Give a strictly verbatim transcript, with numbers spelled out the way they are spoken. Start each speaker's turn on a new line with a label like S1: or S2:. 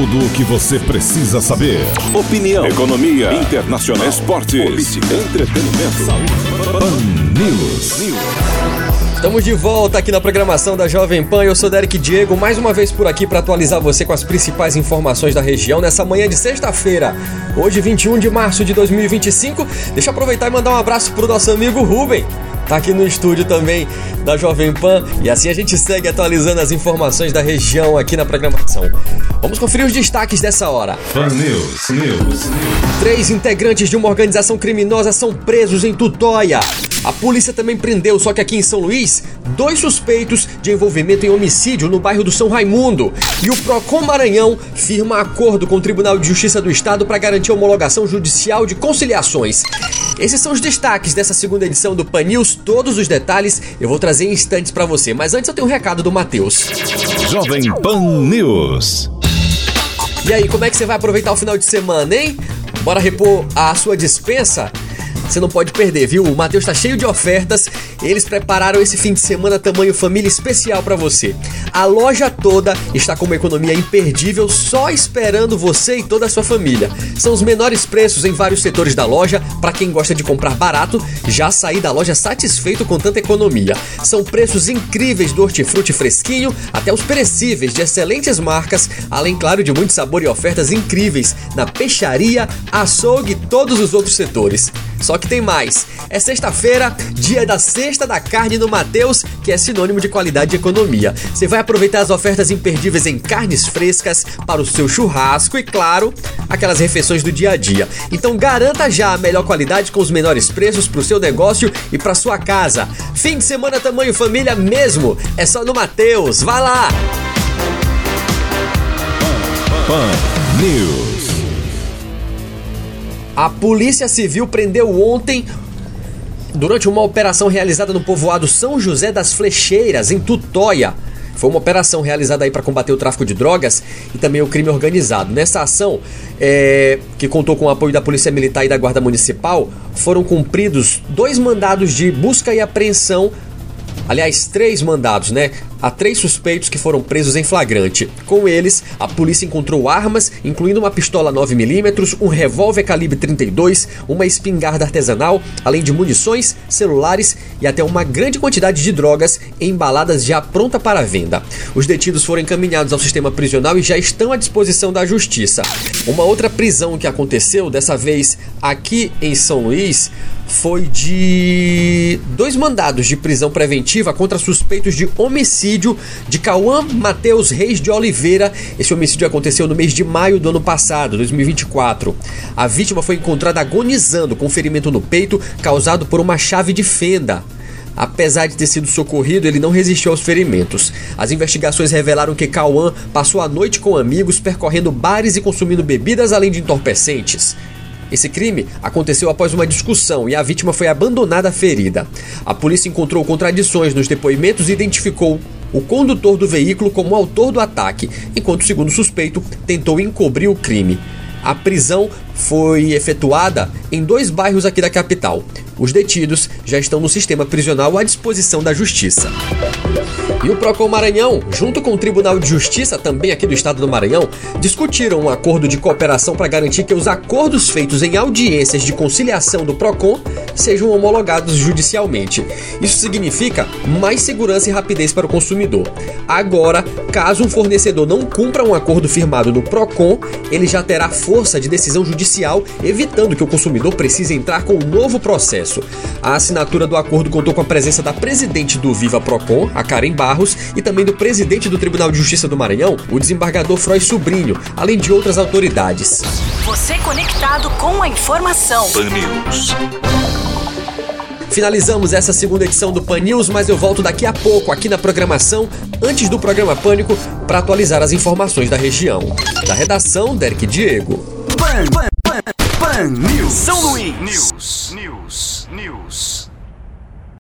S1: Tudo o que você precisa saber. Opinião, economia, internacional, esportes, política, entretenimento, saúde. Pan News.
S2: Estamos de volta aqui na programação da Jovem Pan. Eu sou Derek Diego, mais uma vez por aqui para atualizar você com as principais informações da região nessa manhã de sexta-feira, hoje vinte e um de março de dois mil e vinte e cinco. Deixa eu aproveitar e mandar um abraço pro nosso amigo Rubem. Tá aqui no estúdio também da Jovem Pan e assim a gente segue atualizando as informações da região aqui na programação. Vamos conferir os destaques dessa hora.
S1: Pan News, News.
S2: Três integrantes de uma organização criminosa são presos em Tutóia. A polícia também prendeu, só que aqui em São Luís, dois suspeitos de envolvimento em homicídio no bairro do São Raimundo. E o Procon Maranhão firma acordo com o Tribunal de Justiça do Estado para garantir a homologação judicial de conciliações. Esses são os destaques dessa segunda edição do Pan News. Todos os detalhes eu vou trazer em instantes para você. Mas antes eu tenho um recado do Matheus.
S1: Jovem Pan News.
S2: E aí, como é que você vai aproveitar o final de semana, hein? Bora repor a sua despensa? Você não pode perder, viu? O Matheus tá cheio de ofertas. Eles prepararam esse fim de semana tamanho família especial pra você. A loja toda está com uma economia imperdível, só esperando você e toda a sua família. São os menores preços em vários setores da loja. Pra quem gosta de comprar barato, já sair da loja satisfeito com tanta economia. São preços incríveis do hortifruti fresquinho até os perecíveis de excelentes marcas, além, claro, de muito sabor e ofertas incríveis na peixaria, açougue e todos os outros setores. Só que tem mais. É sexta-feira, dia da Sexta da Carne no Matheus, que é sinônimo de qualidade e economia. Você vai aproveitar as ofertas imperdíveis em carnes frescas para o seu churrasco e, claro, aquelas refeições do dia a dia. Então garanta já a melhor qualidade com os menores preços para o seu negócio e para sua casa. Fim de semana tamanho família mesmo. É só no Matheus. Vai lá!
S1: Pan News.
S2: A Polícia Civil prendeu ontem, durante uma operação realizada no povoado São José das Flecheiras, em Tutóia. Foi uma operação realizada aí para combater o tráfico de drogas e também o crime organizado. Nessa ação, é, que contou com o apoio da Polícia Militar e da Guarda Municipal, foram cumpridos dois mandados de busca e apreensão. Aliás, três mandados, né? Há três suspeitos que foram presos em flagrante. Com eles, a polícia encontrou armas, incluindo uma pistola nove milímetros, um revólver calibre trinta e dois, uma espingarda artesanal, além de munições, celulares e até uma grande quantidade de drogas embaladas já pronta para venda. Os detidos foram encaminhados ao sistema prisional e já estão à disposição da Justiça. Uma outra prisão que aconteceu, dessa vez aqui em São Luís, foi de dois mandados de prisão preventiva contra suspeitos de homicídio de Cauã Matheus Reis de Oliveira. Esse homicídio aconteceu no mês de maio do ano passado, dois mil e vinte e quatro. A vítima foi encontrada agonizando com ferimento no peito causado por uma chave de fenda. Apesar de ter sido socorrido, ele não resistiu aos ferimentos. As investigações revelaram que Cauã passou a noite com amigos, percorrendo bares e consumindo bebidas além de entorpecentes. Esse crime aconteceu após uma discussão e a vítima foi abandonada ferida. A polícia encontrou contradições nos depoimentos e identificou o condutor do veículo como autor do ataque, enquanto o segundo suspeito tentou encobrir o crime. A prisão foi efetuada em dois bairros aqui da capital. Os detidos já estão no sistema prisional à disposição da Justiça. E o Procon Maranhão, junto com o Tribunal de Justiça, também aqui do estado do Maranhão, discutiram um acordo de cooperação para garantir que os acordos feitos em audiências de conciliação do Procon sejam homologados judicialmente. Isso significa mais segurança e rapidez para o consumidor. Agora, caso um fornecedor não cumpra um acordo firmado no Procon, ele já terá força de decisão judicial, evitando que o consumidor precise entrar com um novo processo. A assinatura do acordo contou com a presença da presidente do Viva Procon, a Karen Barros, e também do presidente do Tribunal de Justiça do Maranhão, o desembargador Froy Sobrinho, além de outras autoridades.
S3: Você conectado com a informação.
S1: Pan News.
S2: Finalizamos essa segunda edição do Pan News, mas eu volto daqui a pouco aqui na programação, antes do programa Pânico, para atualizar as informações da região. Da redação, Derek Diego.
S4: Pan, Pan, Pan, Pan News. São Luís. News. News. News.